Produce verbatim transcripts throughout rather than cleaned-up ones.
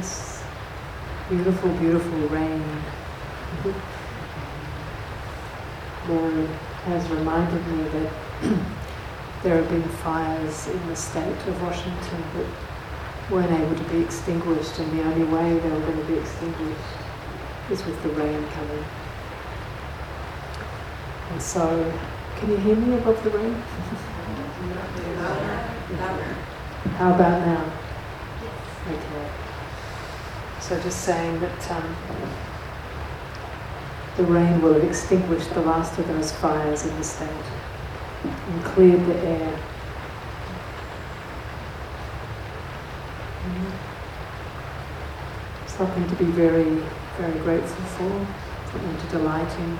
this beautiful, beautiful rain. Mary has reminded me that there have been fires in the state of Washington that weren't able to be extinguished, and the only way they were going to be extinguished is with the rain coming. And so, can you hear me above the rain? How about now? Okay. So just saying that um, the rain will have extinguished the last of those fires in the state and cleared the air. Something to be very, very grateful for, something to delight in.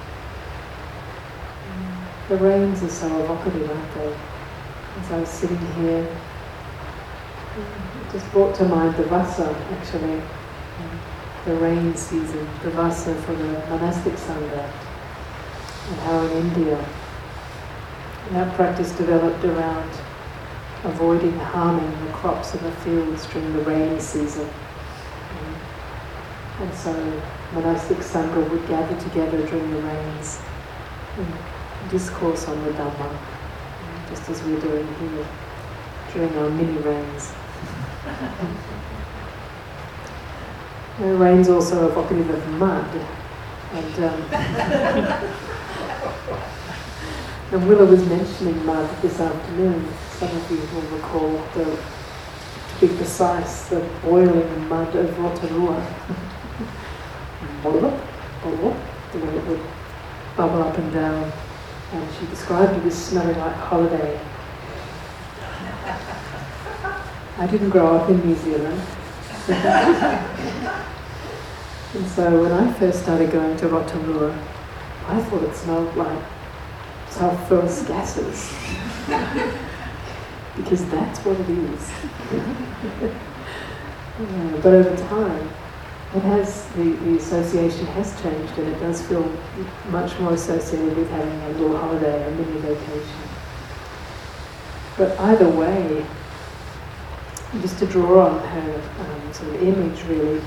The rains are so evocative, aren't they? As I was sitting here, it just brought to mind the Vasa, actually, the rain season, the Vasa for the monastic Sangha, and how in India that practice developed around avoiding harming the crops in the fields during the rainy season. And so monastic Sangha would gather together during the rains and discourse on the Dhamma, just as we're doing here during our mini rains. The rain's also evocative of mud, and um, and Willa was mentioning mud this afternoon. Some of you will recall, the, to be precise, the boiling mud of Rotorua. Bubble up, bubble up, the way it would bubble up and down. And she described it as smelling like holiday. I didn't grow up in New Zealand. And so when I first started going to Rotorua, I thought it smelled like sulphurous gases. Because that's what it is. Yeah, but over time, it has, the, the association has changed, and it does feel much more associated with having a little holiday, a mini vacation. But either way, just to draw on her um, sort of image really,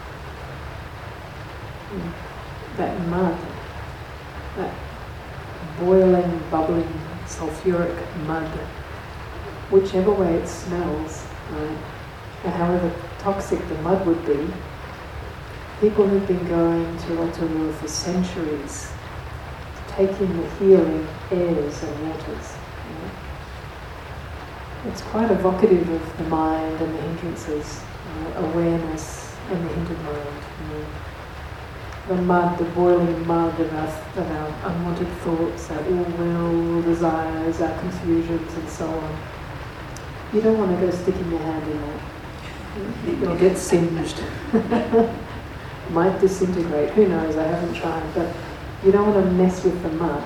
that mud, that boiling, bubbling, sulphuric mud, whichever way it smells, right, and however toxic the mud would be, people who've been going to Rotorua for centuries, taking the healing airs and waters. You know? It's quite evocative of the mind and the hindrances, you know, awareness and the hindered mind. You know? The mud, the boiling mud of our, of our unwanted thoughts, our ill will, desires, our confusions and so on. You don't want to go sticking your hand in that. You'll get singed. Might disintegrate, who knows, I haven't tried, but you don't want to mess with the mud.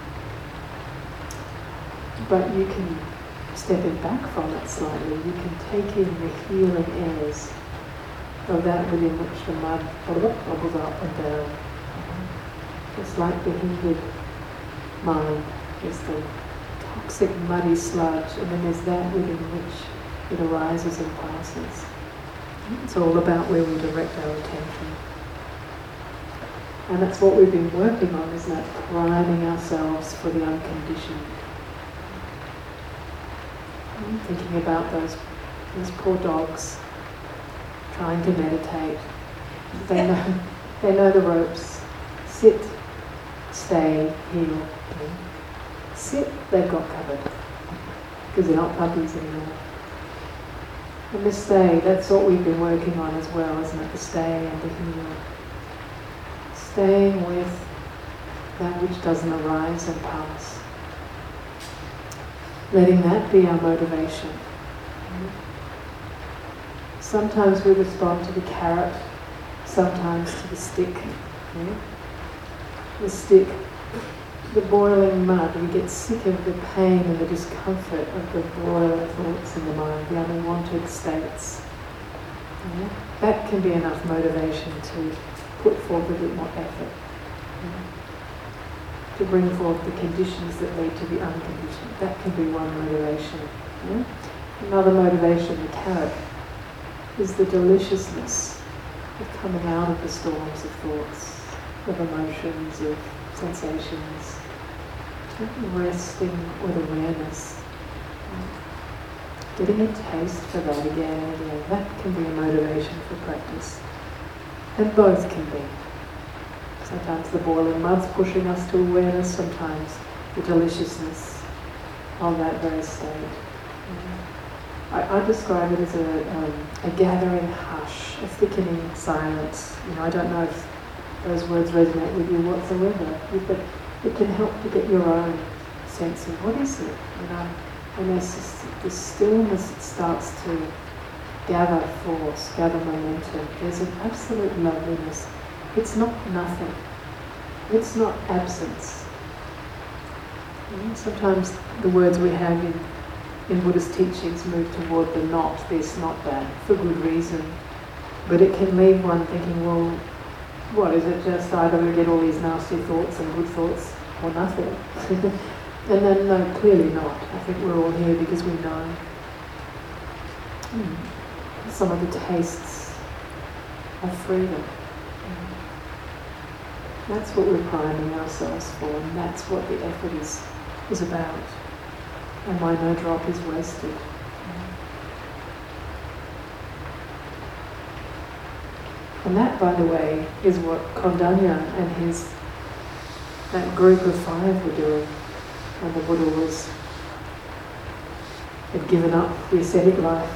But you can step it back from it slightly. You can take in the healing airs of that within which the mud bubbles up and down. It's like the hindered mind. There's the toxic muddy sludge, and then there's that within which it arises and passes. It's all about where we direct our attention. And that's what we've been working on, isn't it? Priming ourselves for the unconditioned. I'm thinking about those, those poor dogs trying to meditate. They know, they know the ropes. Sit, stay, heal. Sit, they've got covered. Because they're not puppies anymore. And the stay, that's what we've been working on as well, isn't it? The stay and the heal. Staying with that which doesn't arise and pass. Letting that be our motivation. Sometimes we respond to the carrot, sometimes to the stick. Yeah? The stick, the boiling mud, we get sick of the pain and the discomfort of the boiling thoughts in the mind, the unwanted states. Yeah? That can be enough motivation to put forth a bit more effort. Yeah? To bring forth the conditions that lead to the unconditioned. That can be one motivation. Yeah? Another motivation, the carrot. is the deliciousness of coming out of the storms of thoughts, of emotions, of sensations, resting with awareness. Getting a taste for that again and again, that can be a motivation for practice. And both can be. Sometimes the boiling mud's pushing us to awareness, sometimes the deliciousness of that very state. I, I describe it as a, um, a gathering hush, a thickening silence. You know, I don't know if those words resonate with you whatsoever, but it can help to get your own sense of what is it, you know. And as this, this stillness starts to gather force, gather momentum, there's an absolute loveliness. It's not nothing. It's not absence. And sometimes the words we have in, in Buddhist teachings move toward the not this, not that, for good reason. But it can leave one thinking, well, what is it, just either we get all these nasty thoughts and good thoughts, or nothing? And then, no, clearly not. I think we're all here because we know mm, some of the tastes of freedom. Mm. That's what we're priming ourselves for, and that's what the effort is, is about, and why no drop is wasted. Mm. And that, by the way, is what Kondanya and his, that group of five were doing when the Buddha was, had given up the ascetic life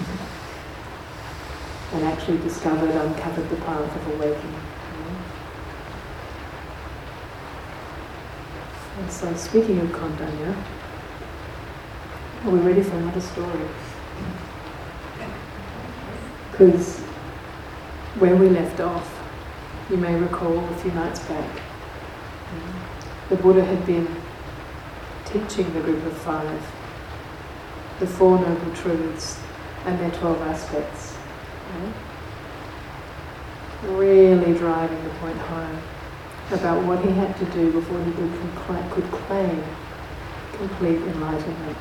and actually discovered, uncovered the path of awakening. And so, speaking of Kondanya, are we ready for another story? Because where we left off, you may recall a few nights back, the Buddha had been teaching the group of five the Four Noble Truths and their twelve aspects. Really driving the point home about what he had to do before he could, compl- could claim complete enlightenment.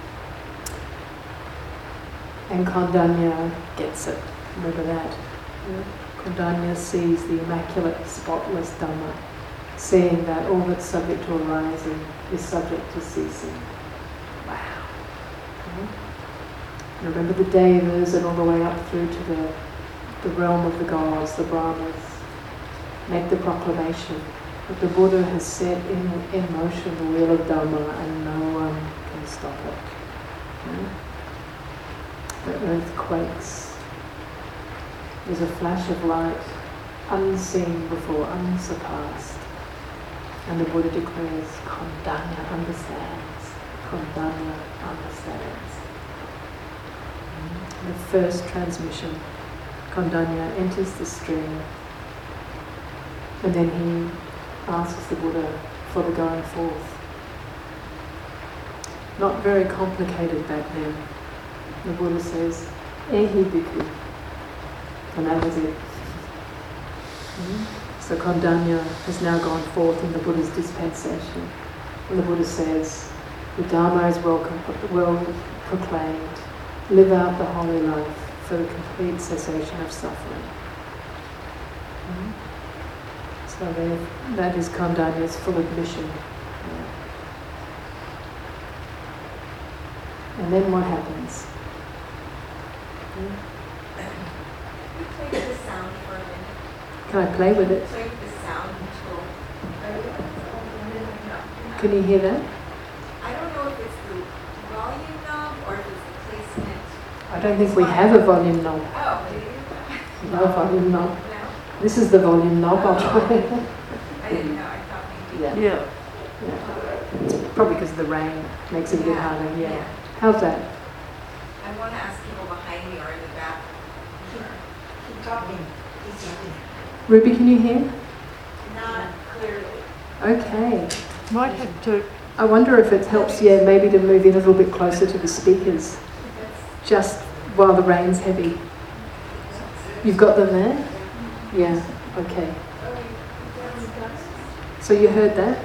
And Kondanya gets it. Remember that? Yeah. Kondanya sees the immaculate, spotless Dhamma, seeing that all that's subject to arising is subject to ceasing. Wow. Yeah. Remember the Devas and all the way up through to the, the realm of the gods, the Brahmas, make the proclamation that the Buddha has set in, in motion the wheel of Dhamma and no one can stop it. Yeah. The earth quakes. There's a flash of light, unseen before, unsurpassed. And the Buddha declares, Kondanya understands. Kondanya understands. The first transmission, Kondanya enters the stream, and then he asks the Buddha for the going forth. Not very complicated back then. The Buddha says, Ehi bhikkhu. And that was it. Mm-hmm. So Kondanya has now gone forth in the Buddha's dispensation. And the Buddha says, the Dharma is well, well proclaimed. Live out the holy life for the complete cessation of suffering. Mm-hmm. So there, that is Kondanya's full admission. Yeah. And then what happens? Can you play with the sound for a minute? Can I play with it? Play with the sound tool. Can you hear that? I don't know if it's the volume knob or if it's the placement. I don't think we have a volume knob. Oh, do you? No volume knob. No? This is the volume knob. I'll try. I didn't know. I thought maybe. Yeah. Yeah. Yeah. Probably because the rain makes it a bit Yeah. harder. Yeah. Yeah. How's that? I want to ask people behind me or in the back. Keep, keep talking. Keep talking. Ruby, can you hear? Not clearly. Okay. Might have to. I wonder if it helps, yeah, maybe to move in a little bit closer to the speakers, just while the rain's heavy. You've got them there? Yeah, okay. So you heard that?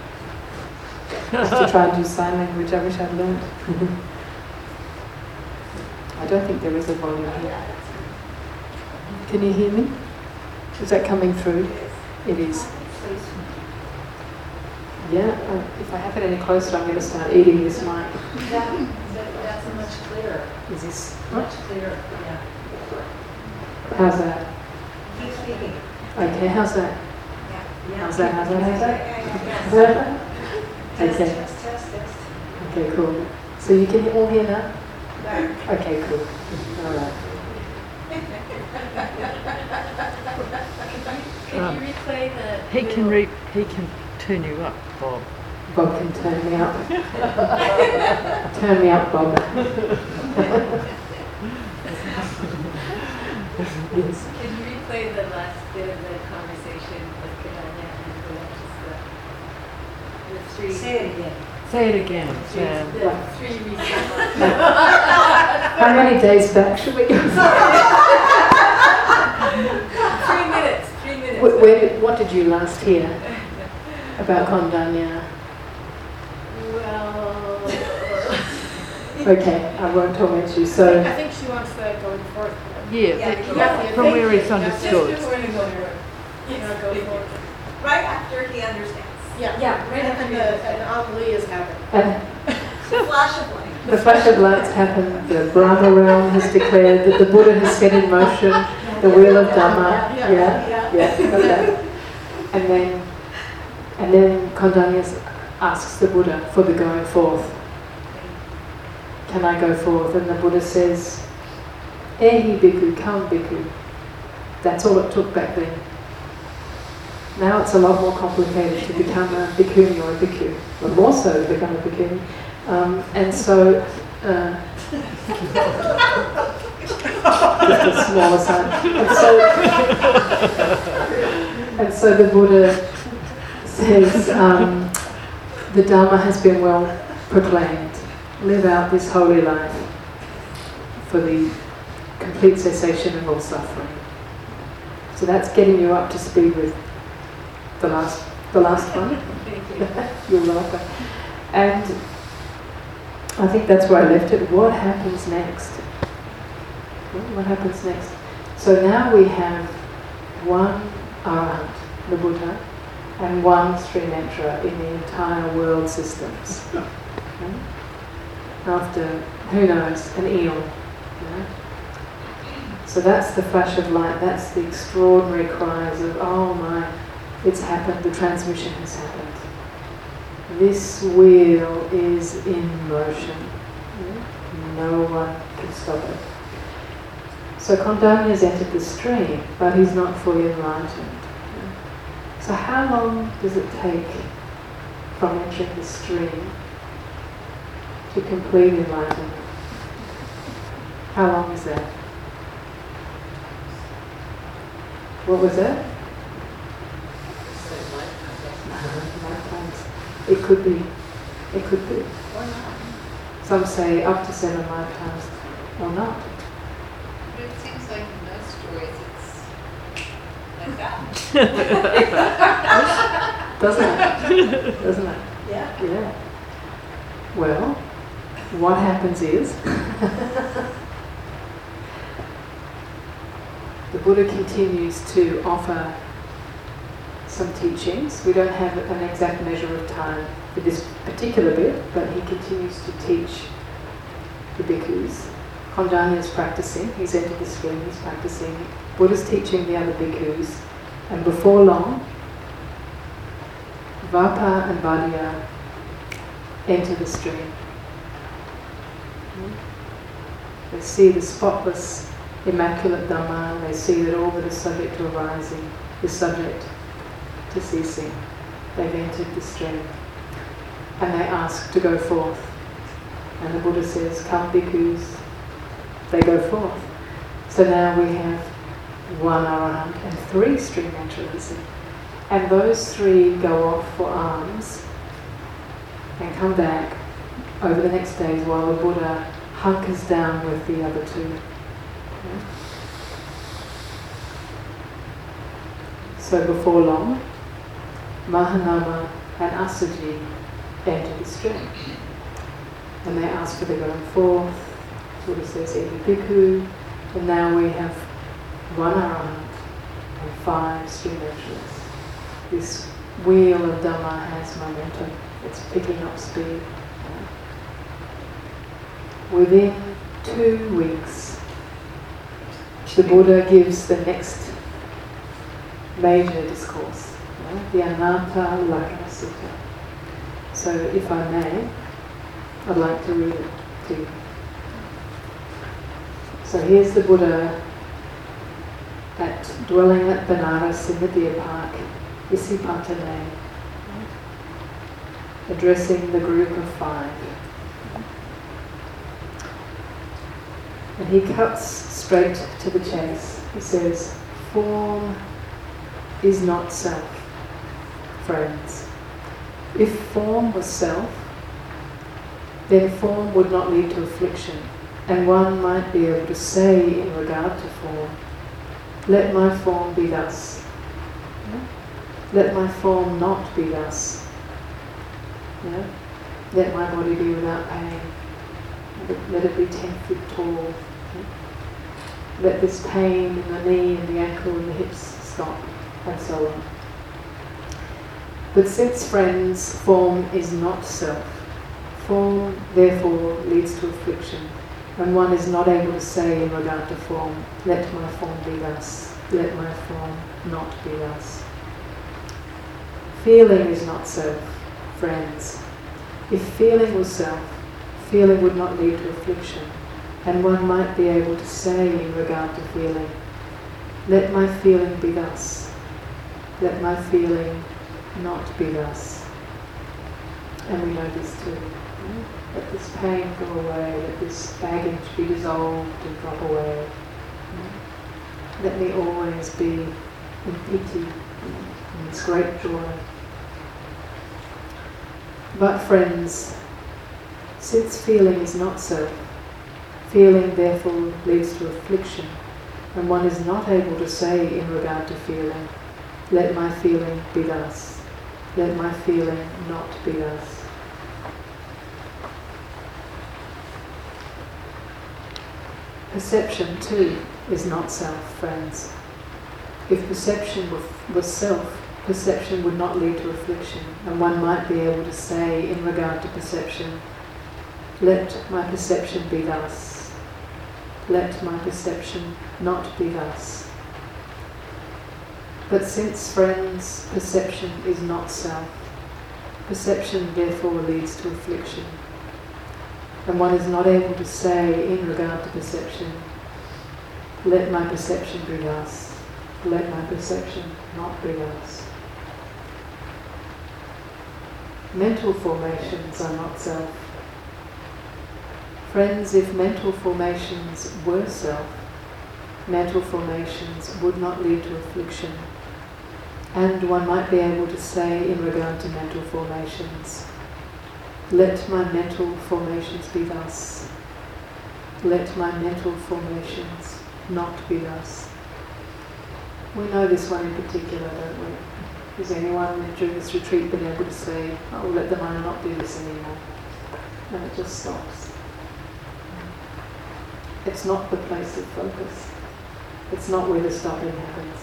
I have to try and do sign language, I wish I'd learned. don't think there is a volume here. Can you hear me? Is that coming through? It is. Yeah, uh, if I have it any closer, I'm going to start eating this mic. That, that, that's a much clearer. Is this Much clearer, yeah. How's that? Keep speaking. Okay, how's that? Yeah. How's that? How's that? How's that? Yeah, yeah, yeah. Test, Okay. test, test, test. Okay, cool. So you can all hear now? Right. Okay, cool. All right. Can you replay the? He can re he can turn you up, Bob. Bob can turn me up. Turn me up, Bob. Yes. Can you replay the last bit of the conversation with Kadanya and the, the three? Say it again. Say it again. Yeah. The three recent ones. How many days back should we go? Three minutes. Three minutes. Where, where did, what did you last hear about Kondanya? Well. Okay, I won't torment you. So, I think she wants the going forth. Yeah, Yeah, but you have to- from where it's Just understood. before you go forth. You know, go forth. Right after he understands. Yeah, yeah, right after the, an anomaly has happened. and Flash of light. the flash of lights happened, the Brahma realm has declared that the Buddha has set in motion the wheel of Dhamma. Yeah, Yeah, yeah. yeah, okay. And then, and then Kondanya asks the Buddha for the going forth. Can I go forth? And the Buddha says, Ehi bhikkhu, come bhikkhu. That's all it took back then. Now it's a lot more complicated to become a bhikkhuni or a bhikkhu, but more so to become a bhikkhuni. Um, and so, uh, just a smaller side. And so, and so the Buddha says, um, the Dharma has been well proclaimed. Live out this holy life for the complete cessation of all suffering. So that's getting you up to speed with the last, the last one. Thank you. You're welcome. And I think that's where I left it. What happens next? What happens next? So now we have one Arahant, the Buddha, and one Sri Netra in the entire world systems. Okay? After, who knows, an eon. Yeah? So that's the flash of light, that's the extraordinary cries of, oh my, it's happened, the transmission has happened. This wheel is in motion. Yeah? No one can stop it. So Kondanya has entered the stream, but he's not fully enlightened. Yeah? So how long does it take from entering the stream to complete enlightenment? How long is that? What was that? Lifetimes. It could be. It could be. Some say up to seven lifetimes, or not. But it seems like in those stories it's like that. Doesn't it? Doesn't it? Yeah. Yeah. Well, what happens is the Buddha continues to offer some teachings. We don't have an exact measure of time for this particular bit, but he continues to teach the bhikkhus. Kondanya is practicing, he's entered the stream, he's practicing. Buddha's teaching the other bhikkhus, and before long, Vapa and Vadya enter the stream. They see the spotless, immaculate Dhamma, they see that all that is subject to arising is subject to ceasing. They've entered the stream. And they ask to go forth. And the Buddha says, come bhikkhus. They go forth. So now we have one Arahant and three Sri Netras. And those three go off for alms and come back over the next days while the Buddha hunkers down with the other two. Okay. So before long, Mahanama and Asaji enter the stream. And they ask for the going forth, Buddha says Iti Bhikkhu, and now we have one Arahant and five stream entrants. This wheel of Dhamma has momentum, it's picking up speed. Within two weeks, the Buddha gives the next major discourse, you know, the Anatta Lakkhana Sutta. So if I may, I'd like to read it to you. So here's the Buddha at dwelling at Benares in the deer park, Isipatane, addressing the group of five. And he cuts straight to the chase. He says, form is not self, friends. If form was self, then form would not lead to affliction, and one might be able to say in regard to form, let my form be thus. Let my form not be thus. Yeah? Let my body be without pain. Let it be ten feet tall. Let this pain in the knee and the ankle and the hips stop, and so on. But since, friends, form is not self, form therefore leads to affliction, and one is not able to say in regard to form, let my form be thus, let my form not be thus. Feeling is not self, friends. If feeling was self, feeling would not lead to affliction, and one might be able to say in regard to feeling, let my feeling be thus, let my feeling not be thus. And we know this too. Let this pain go away, let this baggage be dissolved and drop away. Let me always be in piti, in this great joy. But friends, since feeling is not self, feeling therefore leads to affliction, and one is not able to say in regard to feeling, let my feeling be thus, let my feeling not be thus. Perception too is not self, friends. If perception was self, perception would not lead to affliction, and one might be able to say in regard to perception, let my perception be thus, let my perception not be thus. But since, friends, perception is not self, perception therefore leads to affliction, and one is not able to say in regard to perception, let my perception be thus, let my perception not be thus. Mental formations are not self. Friends, if mental formations were self, mental formations would not lead to affliction, and one might be able to say in regard to mental formations, let my mental formations be thus, let my mental formations not be thus. We know this one in particular, don't we? Has anyone during this retreat been able to say, oh, let the mind not do this anymore? And it just stops. It's not the place of focus. It's not where the stopping happens.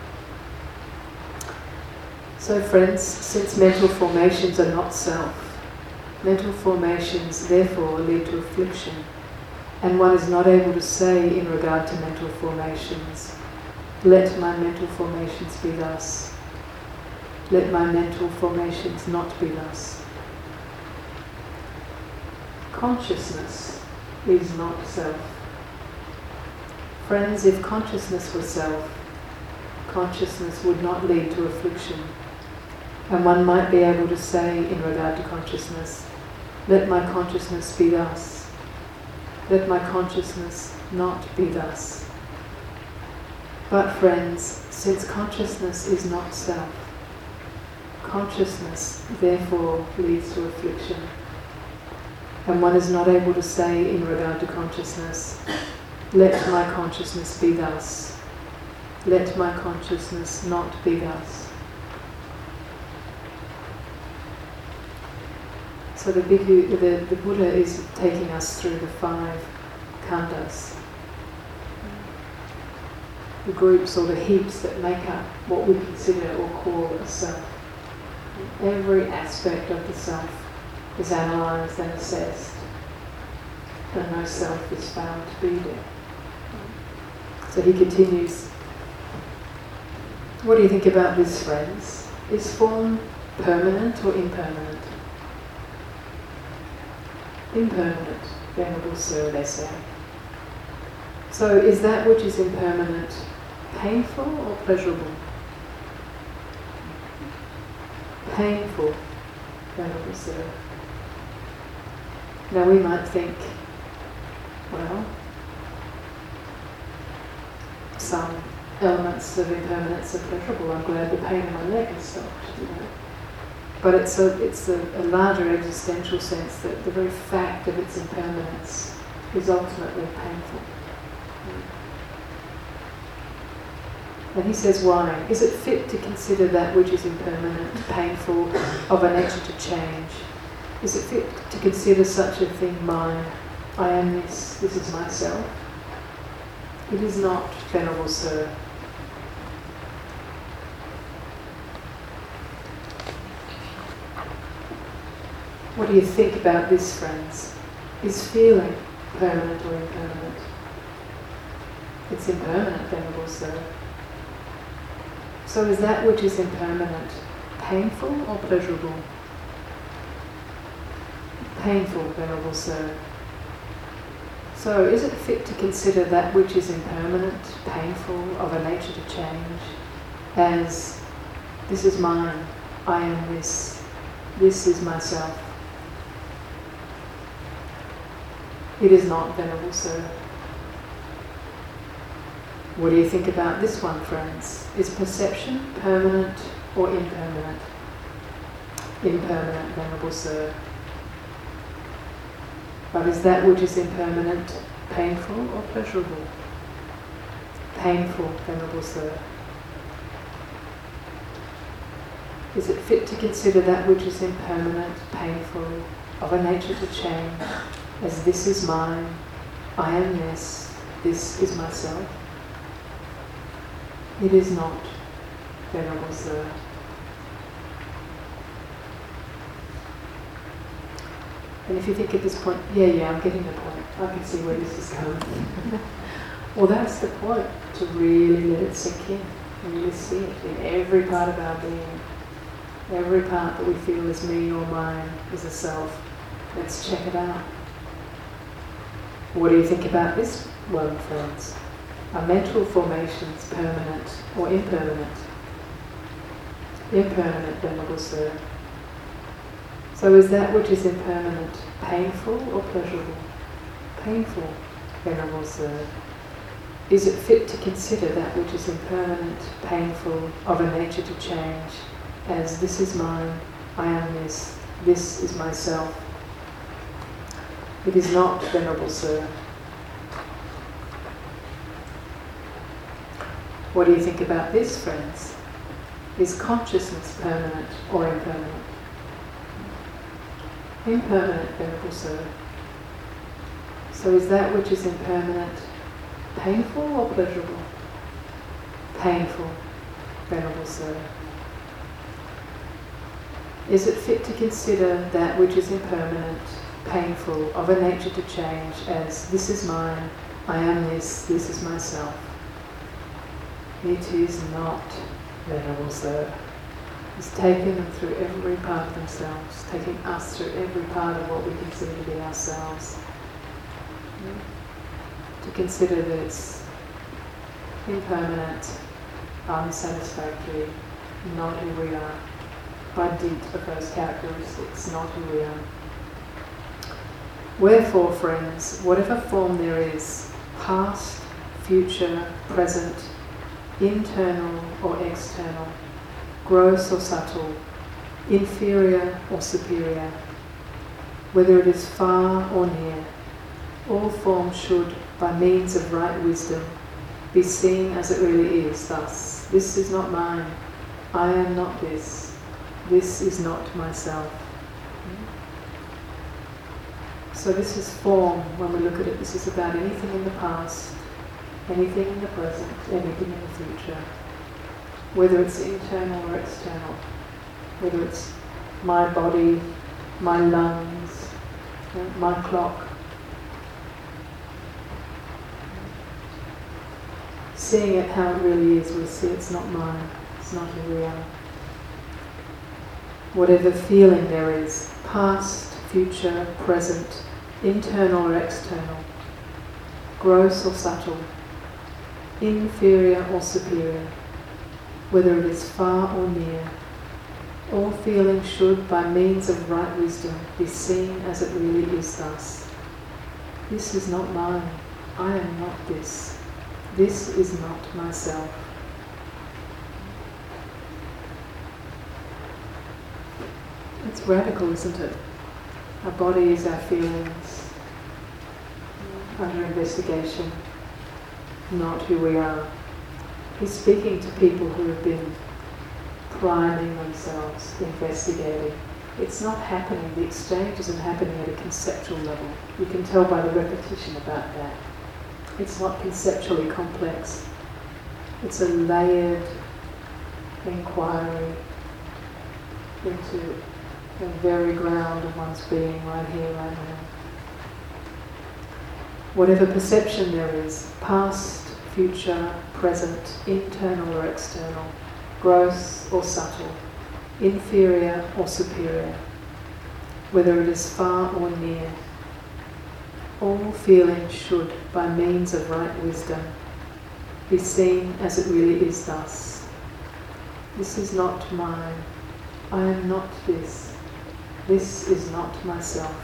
So friends, since mental formations are not self, mental formations therefore lead to affliction, and one is not able to say in regard to mental formations, let my mental formations be thus, let my mental formations not be thus. Consciousness is not self. Friends, if consciousness were self, consciousness would not lead to affliction, and one might be able to say in regard to consciousness, let my consciousness be thus, let my consciousness not be thus. But friends, since consciousness is not self, consciousness therefore leads to affliction, and one is not able to say in regard to consciousness, let my consciousness be thus, let my consciousness not be thus. So the, Bhikkhu, the, the Buddha is taking us through the five khandhas, the groups or the heaps that make up what we consider or call a self. Every aspect of the self is analysed and assessed, and no self is found to be there. So he continues, what do you think about this, friends? Is form permanent or impermanent? Impermanent, Venerable Sir, they say. So is that which is impermanent painful or pleasurable? Painful, Venerable Sir. Now we might think, well, some elements of impermanence are pleasurable. I'm glad the pain in my neck is stopped, you know. But it's a it's a, a larger existential sense that the very fact of its impermanence is ultimately painful. And he says, why? Is it fit to consider that which is impermanent, painful, of a nature to change? Is it fit to consider such a thing mine? I am this, this is myself? It is not, Venerable Sir. What do you think about this, friends? Is feeling permanent or impermanent? It's impermanent, Venerable Sir. So is that which is impermanent painful or pleasurable? Painful, Venerable Sir. So is it fit to consider that which is impermanent, painful, of a nature to change, as this is mine, I am this, this is myself? It is not, Venerable Sir. What do you think about this one, friends? Is perception permanent or impermanent? Impermanent, Venerable Sir. But is that which is impermanent painful or pleasurable? Painful, Venerable Sir. Is it fit to consider that which is impermanent, painful, of a nature to change, as this is mine, I am this, this is myself? It is not, Venerable Sir. And if you think at this point, yeah, yeah, I'm getting the point, I can see where this is going. Well, that's the point, to really let it sink in, really see it in every part of our being. Every part that we feel is me or mine is a self. Let's check it out. What do you think about this one, friends? Are mental formations permanent or impermanent? Impermanent, Venerable Sir. So is that which is impermanent painful or pleasurable? Painful, Venerable Sir. Is it fit to consider that which is impermanent, painful, of a nature to change, as this is mine, I am this, this is myself? It is not, Venerable Sir. What do you think about this, friends? Is consciousness permanent or impermanent? Impermanent, Venerable Sir. So is that which is impermanent painful or pleasurable? Painful, Venerable Sir. Is it fit to consider that which is impermanent, painful, of a nature to change, as this is mine, I am this, this is myself? It is not, Venerable Sir. It's taking them through every part of themselves, taking us through every part of what we consider to be ourselves. To consider that it's impermanent, unsatisfactory, not who we are. By dint of those characteristics, not who we are. Wherefore, friends, whatever form there is, past, future, present, internal or external, gross or subtle, inferior or superior, whether it is far or near, all forms should, by means of right wisdom, be seen as it really is, thus, this is not mine, I am not this, this is not myself. So this is form when we look at it. This is about anything in the past, anything in the present, anything in the future. Whether it's internal or external. Whether it's my body, my lungs, my clock. Seeing it how it really is, we see it's not mine, it's not who we are. Whatever feeling there is, past, future, present, internal or external, gross or subtle, inferior or superior, whether it is far or near, all feeling should, by means of right wisdom, be seen as it really is thus. This is not mine, I am not this. This is not myself. It's radical, isn't it? Our body is our feelings, under investigation, not who we are. He's speaking to people who have been priming themselves, investigating. It's not happening, the exchange isn't happening at a conceptual level. You can tell by the repetition about that. It's not conceptually complex. It's a layered inquiry into the very ground of one's being right here, right now. Whatever perception there is, past, future, present, internal or external, gross or subtle, inferior or superior, whether it is far or near, all feeling should, by means of right wisdom, be seen as it really is thus. This is not mine. I am not this. This is not myself.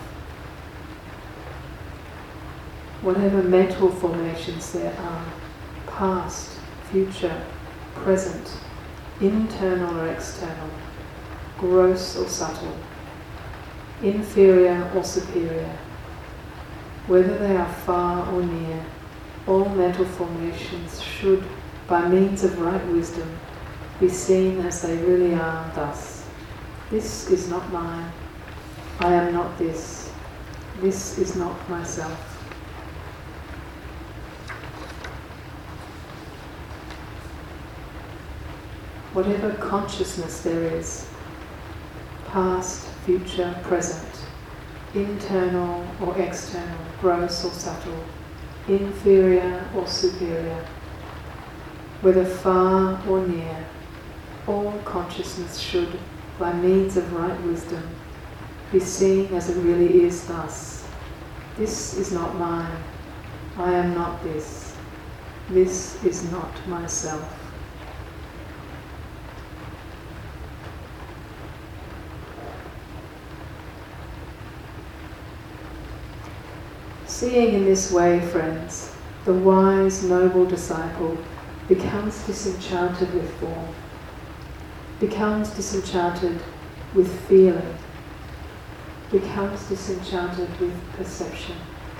Whatever mental formations there are, past, future, present, internal or external, gross or subtle, inferior or superior, whether they are far or near, all mental formations should, by means of right wisdom, be seen as they really are thus. This is not mine. I am not this. This is not myself. Whatever consciousness there is, past, future, present, internal or external, gross or subtle, inferior or superior, whether far or near, all consciousness should, by means of right wisdom, be seen as it really is thus. This is not mine. I am not this. This is not myself. Seeing in this way, friends, the wise, noble disciple becomes disenchanted with form, becomes disenchanted with feeling, becomes disenchanted with perception,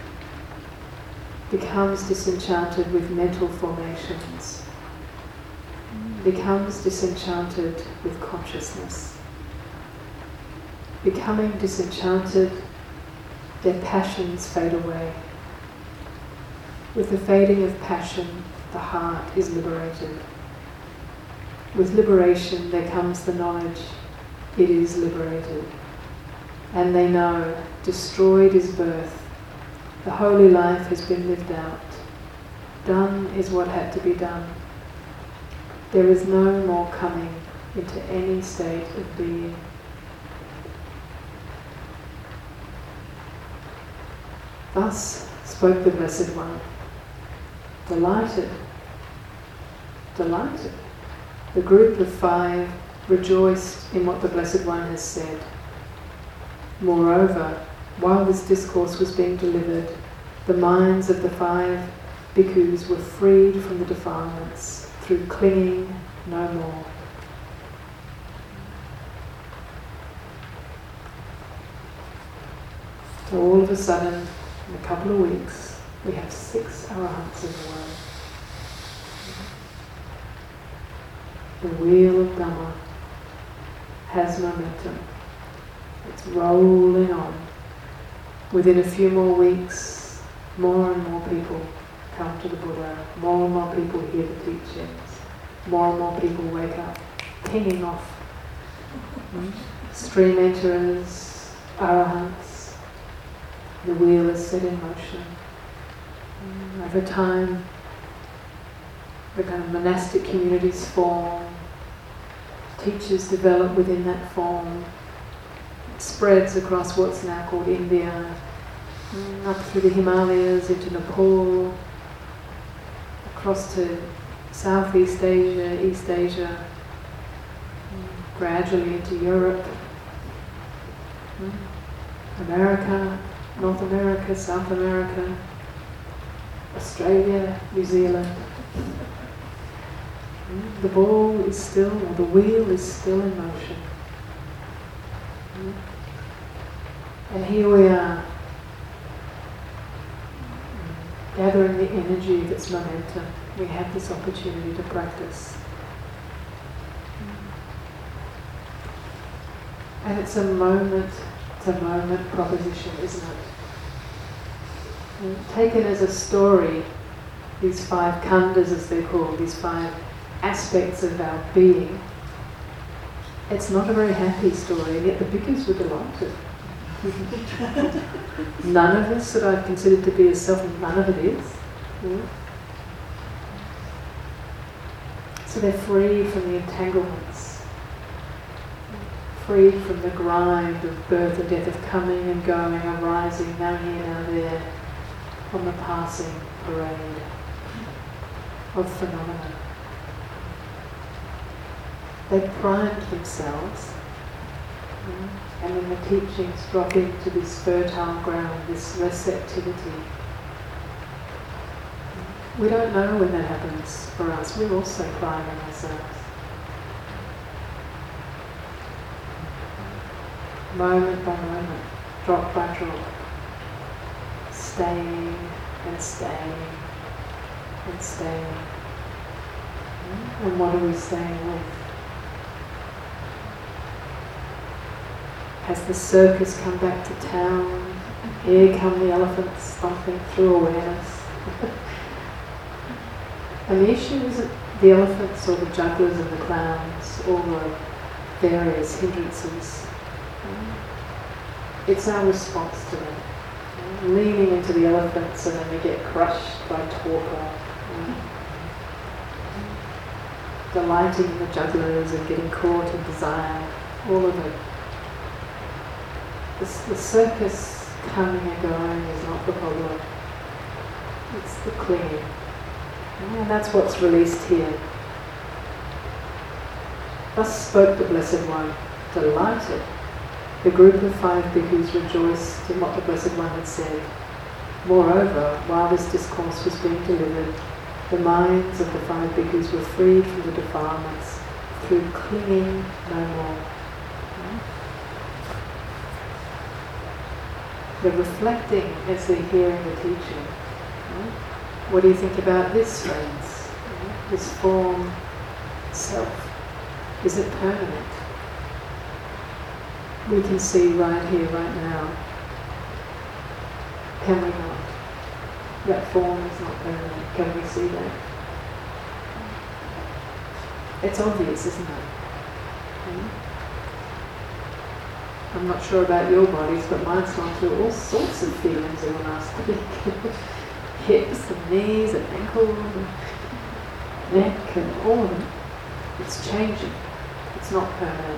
becomes disenchanted with mental formations, becomes disenchanted with consciousness. Becoming disenchanted, their passions fade away. With the fading of passion, the heart is liberated. With liberation there comes the knowledge, it is liberated. And they know, destroyed is birth, the holy life has been lived out. Done is what had to be done. There is no more coming into any state of being. Thus spoke the Blessed One, delighted, delighted. The group of five rejoiced in what the Blessed One has said. Moreover, while this discourse was being delivered, the minds of the five bhikkhus were freed from the defilements through clinging no more. So all of a sudden, in a couple of weeks, we have six arahants in the world. The wheel of Dhamma has momentum. It's rolling on. Within a few more weeks, more and more people come to the Buddha, more and more people hear the teachings, more and more people wake up, pinging off. Mm. Stream enterers, arahants, the wheel is set in motion. Mm. Over time, the kind of monastic communities form, teachers develop within that form, it spreads across what's now called India, mm, up through the Himalayas into Nepal, across to Southeast Asia, East Asia, mm, gradually into Europe, mm, America, North America, South America, Australia, New Zealand. Mm, the ball is still, or the wheel is still in motion. Mm. And here we are, gathering the energy of its momentum. We have this opportunity to practice. And it's a moment to moment proposition, isn't it? And taken as a story, these five khandhas as they're called, these five aspects of our being, it's not a very happy story, and yet the bhikkhus were delighted. None of this that I've considered to be a self, none of it is. Yeah. So they're free from the entanglements, free from the grind of birth and death, of coming and going, arising, now here, now there, on the passing parade of phenomena. They primed themselves, yeah, and then the teachings drop into this fertile ground, this receptivity. We don't know when that happens for us. We're also priming ourselves. Moment by moment, drop by drop, staying and staying and staying. And what are we staying with? Has the circus come back to town? Here come the elephants stomping through awareness. And the issue isn't the elephants or the jugglers and the clowns or the various hindrances. It's our response to them. Leaning into the elephants and then we get crushed by torpor. Delighting in the jugglers and getting caught in desire. All of it. The, the circus coming and going is not the problem. It's the clinging. And that's what's released here. Thus spoke the Blessed One, delighted. The group of five bhikkhus rejoiced in what the Blessed One had said. Moreover, while this discourse was being delivered, the minds of the five bhikkhus were freed from the defilements through clinging no more. They're reflecting as they're hearing the teaching. What do you think about this, friends? This form, self, is it permanent? We can see right here, right now. Can we not? That form is not permanent. Can we see that? It's obvious, isn't it? I'm not sure about your bodies, but mine's gone through all sorts of feelings in the last week. Hips and knees and ankles and neck and all of it. It's changing. It's not permanent.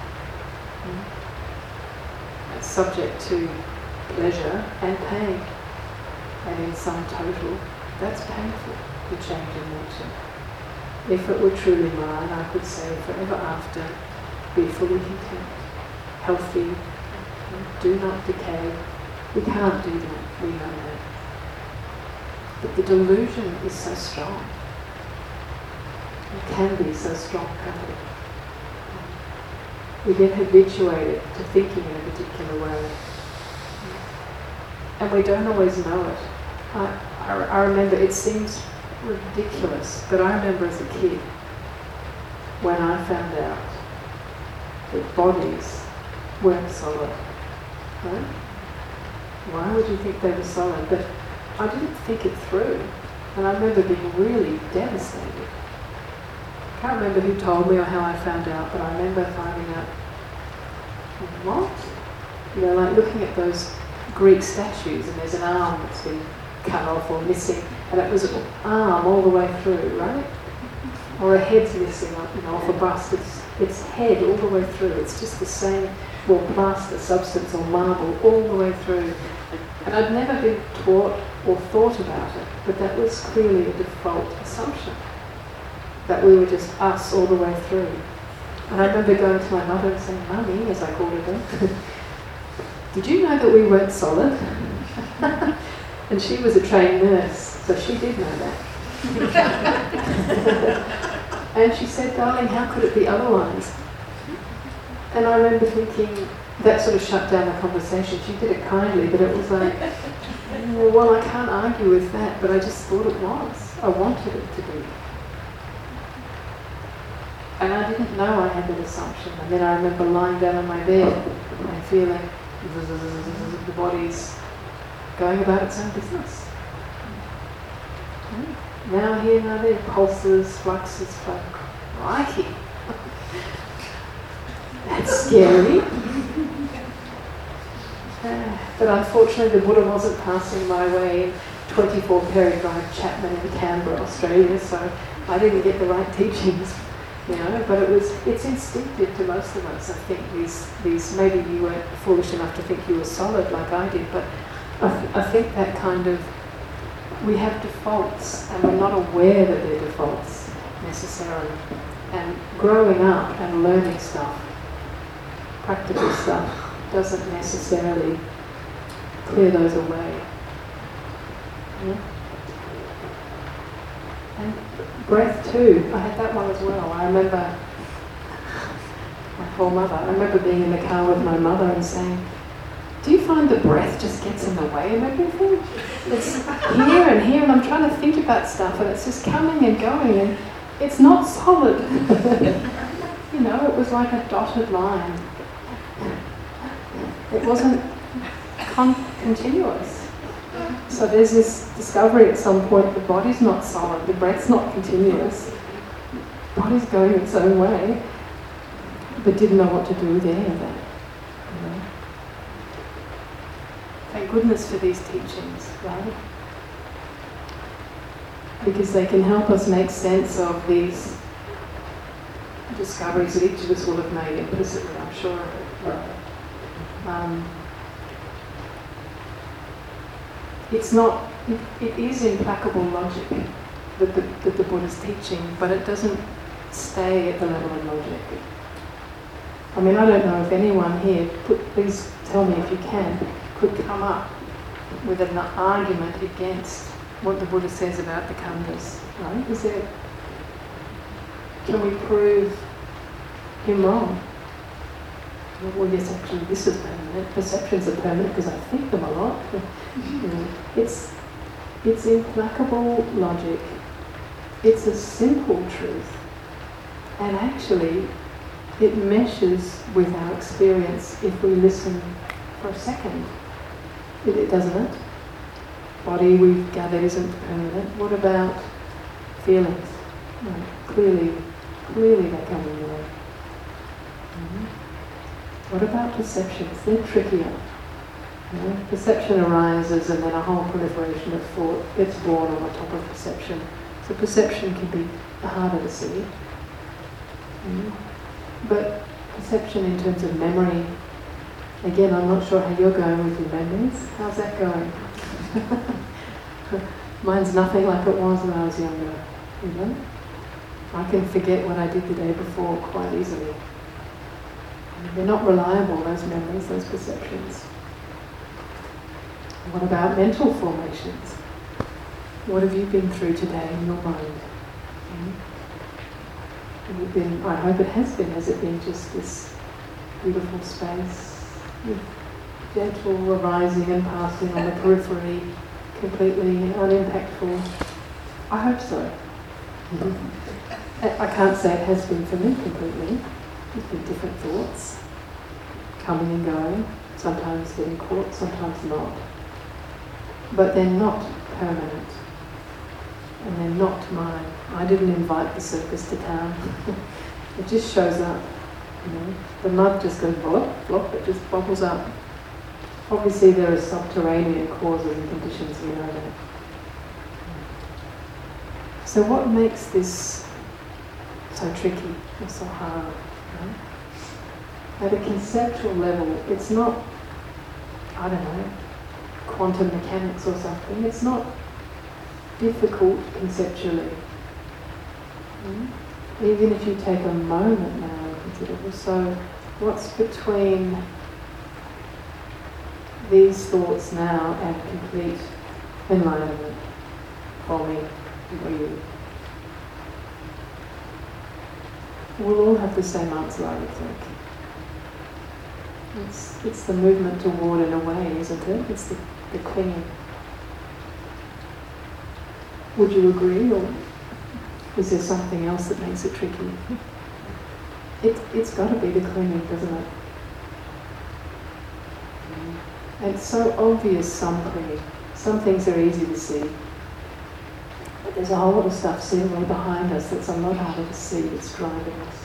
It's subject to pleasure and pain. And in some total, that's painful, the change in nature. If it were truly mine, I could say forever after, be fully content, healthy, do not decay. We can't do that, we know that. But the delusion is so strong. It can be so strong, can't it? We get habituated to thinking in a particular way. And we don't always know it. I, I, I remember, it seems ridiculous, but I remember as a kid when I found out that bodies weren't solid. Right? Why would you think they were solid? But I didn't think it through. And I remember being really devastated. I can't remember who told me or how I found out, but I remember finding out, what? You know, like looking at those Greek statues and there's an arm that's been cut off or missing, and it was an arm all the way through, right? Or a head's missing, you know, off a bust. It's, it's head all the way through. It's just the same, well, plaster substance or marble all the way through. And I'd never been taught or thought about it, but that was clearly a default assumption, that we were just us all the way through. And I remember going to my mother and saying, Mummy, as I called her then, did you know that we weren't solid? And she was a trained nurse, so she did know that. And she said, darling, how could it be otherwise? And I remember thinking, that sort of shut down the conversation. She did it kindly, but it was like, well, I can't argue with that, but I just thought it was. I wanted it to be. And I didn't know I had that assumption. And then I remember lying down on my bed and feeling the body's going about its own business. Now here, now there, pulses, fluxes, flux. Crikey. That's scary. But unfortunately the Buddha wasn't passing my way in twenty-four Perry Drive, Chapman in Canberra, Australia, so I didn't get the right teachings, you know, but it was, it's instinctive to most of us, I think, these, these maybe you weren't foolish enough to think you were solid like I did, but I, th- I think that kind of, we have defaults and we're not aware that they're defaults necessarily. And growing up and learning stuff, practical stuff, doesn't necessarily clear those away. Yeah. And breath too, I had that one as well. I remember my poor mother, I remember being in the car with my mother and saying, do you find the breath just gets in the way of everything? It's here and here and I'm trying to think about stuff and it's just coming and going and it's not solid. You know, it was like a dotted line. It wasn't con- continuous. So there's this discovery at some point, the body's not solid, the breath's not continuous. The body's going its own way, but didn't know what to do with any of that. You know? Thank goodness for these teachings, right? Because they can help us make sense of these discoveries that each of us will have made implicitly, I'm sure of it. Right? Um, it's not, it, it is implacable logic that the, that the Buddha's teaching, but it doesn't stay at the level of logic. I mean, I don't know if anyone here, put, please tell me if you can, could come up with an argument against what the Buddha says about the khandhas, right? Is there, can we prove him wrong? Well, yes, actually, this is permanent. Perceptions are permanent because I think them a lot. You know, it's it's implacable logic. It's a simple truth, and actually, it meshes with our experience if we listen for a second. It, it doesn't it? Body we've gathered isn't permanent. What about feelings? No, clearly, clearly they come in the way. Mm-hmm. What about perceptions? They're trickier. You know, perception arises and then a whole proliferation of thought gets born on the top of perception. So perception can be harder to see. Mm. But perception in terms of memory, again, I'm not sure how you're going with your memories. How's that going? Mine's nothing like it was when I was younger. You know? I can forget what I did the day before quite easily. They're not reliable, those memories, those perceptions. What about mental formations? What have you been through today in your mind? Have it been, I hope it has been, has it been just this beautiful space with gentle arising and passing on the periphery, completely unimpactful? I hope so. I can't say it has been for me completely. There's been different thoughts, coming and going, sometimes getting caught, sometimes not. but they're not permanent, and they're not mine. I didn't invite the circus to town. It just shows up. You know, the mud just goes blop, blop, it just bubbles up. Obviously there are subterranean causes and conditions, we know that. So what makes this so tricky or so hard? Right? At a conceptual level, it's not, I don't know, quantum mechanics or something. It's not difficult conceptually. Mm? Even if you take a moment now and consider, well, so what's between these thoughts now and complete enlightenment for me, for you? We'll all have the same answer, I would think. It's, it's the movement toward and away, isn't it? It's the, the clinging. Would you agree, or is there something else that makes it tricky? It, it's got to be the clinging, doesn't it? And it's so obvious, some clinging. Some things are easy to see. But there's a whole lot of stuff sitting way behind us that's a lot harder to see, that's driving us.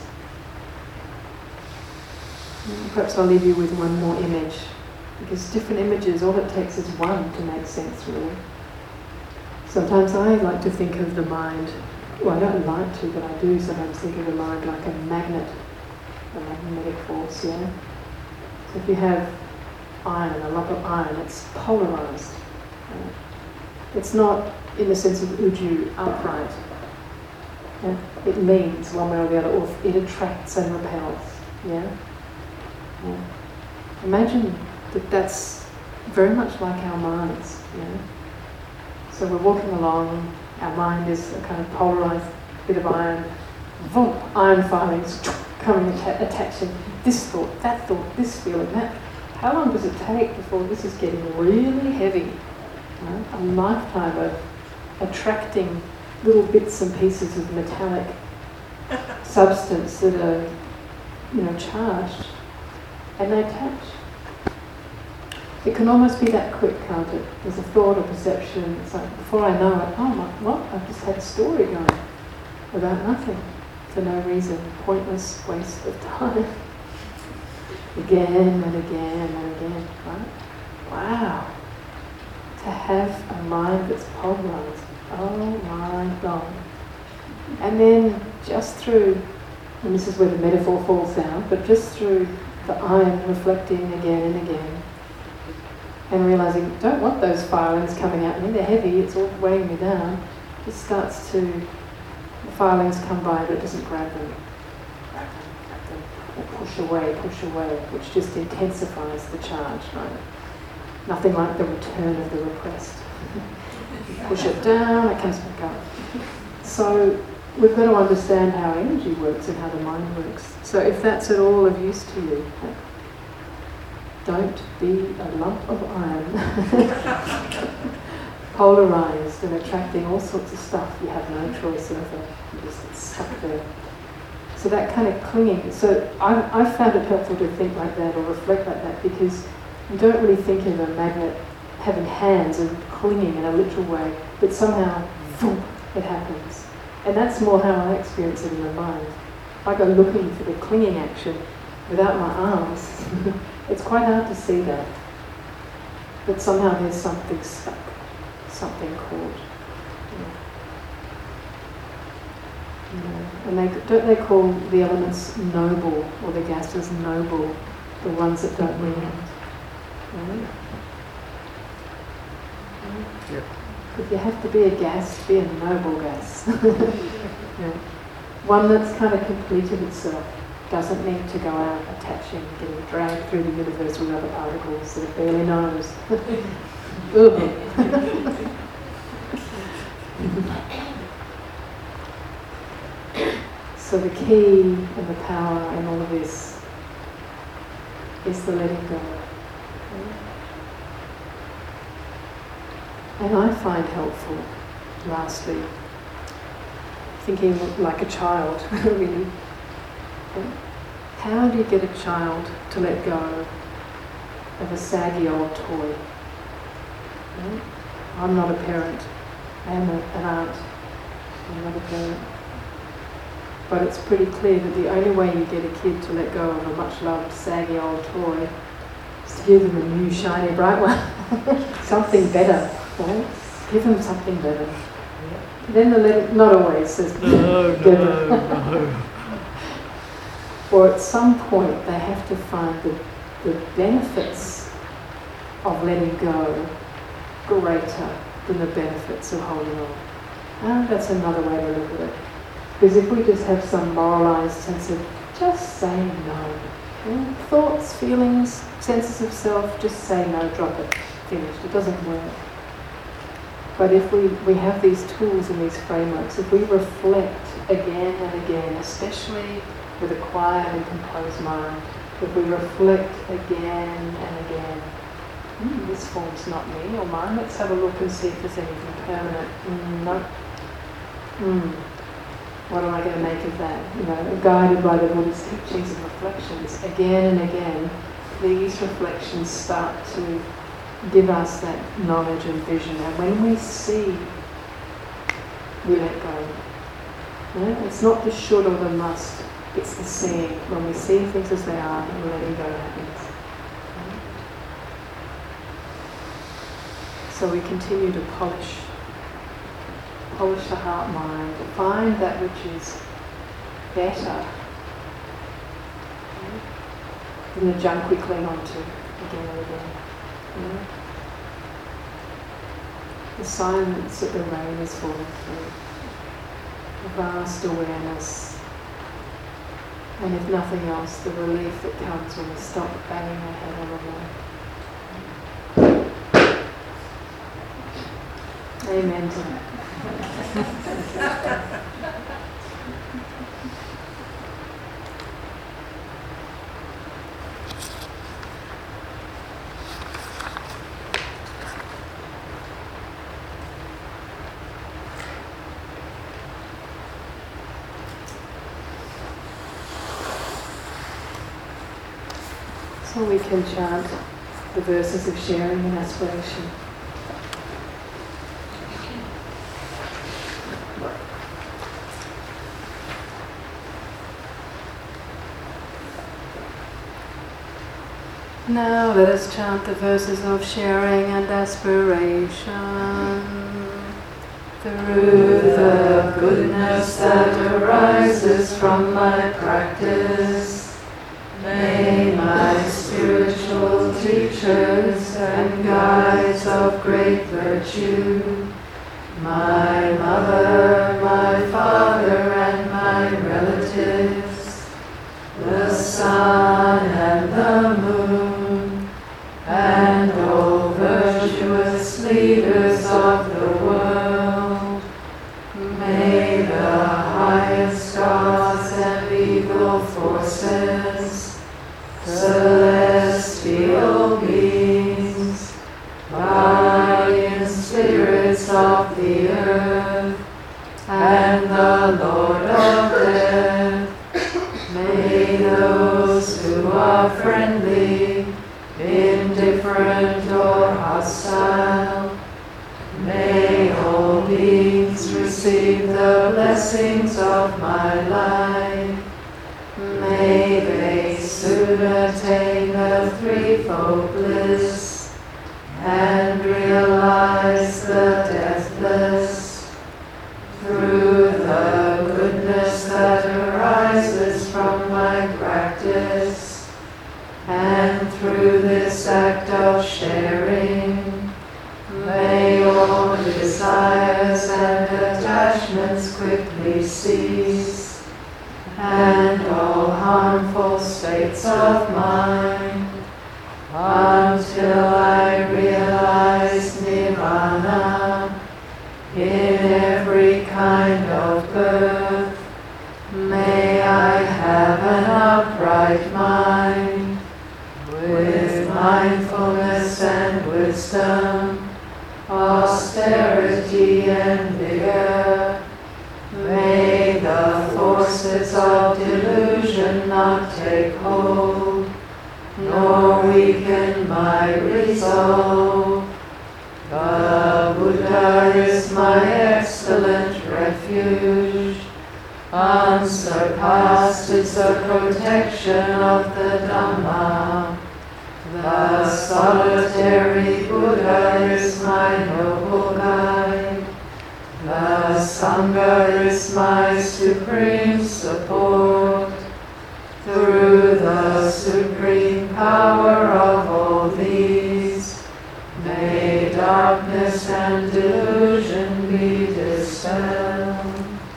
Perhaps I'll leave you with one more image, because different images, all it takes is one to make sense, really. Sometimes I like to think of the mind, well, I don't like to, but I do sometimes think of the mind like a magnet, a magnetic force, yeah? So if you have iron, a lump of iron, it's polarized. Right? It's not, in the sense of uju, upright. Yeah? It leans one way or the other, or it attracts and repels, yeah? Yeah. Imagine that that's very much like our minds. Yeah? So we're walking along, our mind is a kind of polarized bit of iron, boom, iron filings coming, atta- attaching this thought, that thought, this feeling, that. How long does it take before this is getting really heavy? Right? A lifetime of attracting little bits and pieces of metallic substance that are, you know, charged. And they attach. It can almost be that quick, can't it? There's a thought or perception, it's like, before I know it, oh my, what? I've just had a story going about nothing, for no reason, pointless waste of time. Again and again and again, right? Wow. To have a mind that's polarized, oh my God. And then just through, and this is where the metaphor falls down, but just through the iron reflecting again and again, and realising, don't want those filings coming at me, they're heavy, it's all weighing me down. It starts to, the filings come by, but it doesn't grab them. Grab them, grab them, or push away, push away, which just intensifies the charge, right? Nothing like the return of the request. Push it down, it comes back up. So we've got to understand how energy works and how the mind works. So if that's at all of use to you, don't be a lump of iron, polarized and attracting all sorts of stuff you have no choice over. You just get stuck there. So that kind of clinging, so I, I found it helpful to think like that or reflect like that, because you don't really think of a magnet having hands and clinging in a literal way, but somehow, boom, it happens. And that's more how I experience it in my mind. If I go looking for the clinging action without my arms, it's quite hard to see that. But somehow there's something stuck, something caught. Yeah. You know, and they, don't they call the elements noble, or the gases noble, the ones that don't react? Right? Yep. If you have to be a gas, be a noble gas. Yeah. One that's kind of completed itself, doesn't need to go out attaching, getting dragged through the universe with other particles that it barely knows. So the key and the power in all of this is the letting go. And I find helpful, lastly, thinking like a child, really. How do you get a child to let go of a saggy old toy? I'm not a parent. I am a, an aunt. I'm not a parent. But it's pretty clear that the only way you get a kid to let go of a much loved, saggy old toy is to give them a new, shiny, bright one. Something better. Right? Give them something better. Then the let not always says No, no, no. Or at some point they have to find the, the benefits of letting go greater than the benefits of holding on. And that's another way to look at it. Because if we just have some moralized sense of just say no, yeah, thoughts, feelings, senses of self, just say no, drop it, finished. It doesn't work. But if we, we have these tools and these frameworks, if we reflect again and again, especially with a quiet and composed mind, if we reflect again and again, mm, this form's not me or mine, let's have a look and see if there's anything permanent. Mm, no. Mm, what am I going to make of that? You know, guided by the Buddha's teachings and reflections, again and again, these reflections start to give us that knowledge and vision. And when we see, we let go. Yeah? It's not the should or the must, it's the seeing. When we see things as they are, and letting go happens. Yeah? So we continue to polish, polish the heart mind, find that which is better yeah? than the junk we cling on to again and again. Yeah. The silence that the rain is falling through, the vast awareness, and if nothing else, the relief that comes when we stop banging our head on the wall. Amen to that. So we can chant the verses of sharing and aspiration. Now let us chant the verses of sharing and aspiration. Through the goodness that arises from my practice, may my spiritual teachers and guides of great virtue, my mother, my father, and my relatives, the sun and the moon, and all virtuous leaders of the world, may the highest gods and evil forces, celestial beings, guardian spirits of the earth, and the Lord of death, may those who are friendly, indifferent, or hostile, may all beings receive the blessings of my life. May they soon attain the threefold bliss and realize the deathless. Through the goodness that arises from my practice, and through this act of sharing, may all desires and attachments quickly cease, and all harmful states of mind, until I realize Nirvana in every kind of birth. May I have an upright mind, with mindfulness and wisdom, austerity and vigor. May the forces of delusion not take hold, nor weaken my resolve. The refuge. Unsurpassed is the protection of the Dhamma. The solitary Buddha is my noble guide. The Sangha is my supreme support. Through the supreme power of all these, may darkness and delusion be dispelled.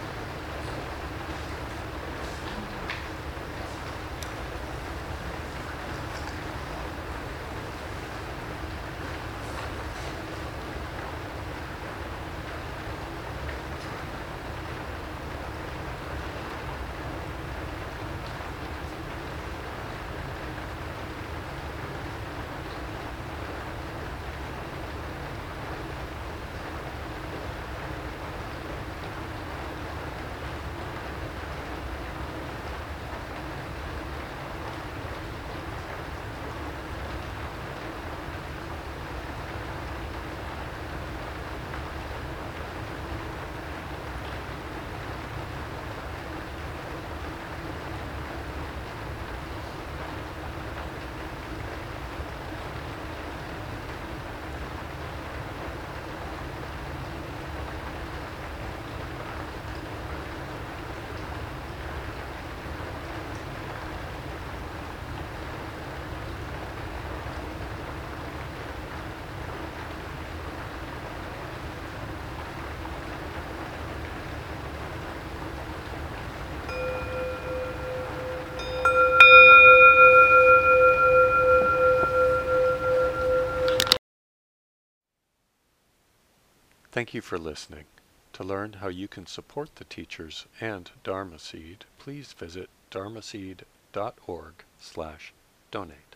Thank you for listening. To learn how you can support the teachers and Dharma Seed, please visit dharmaseed dot org slash donate.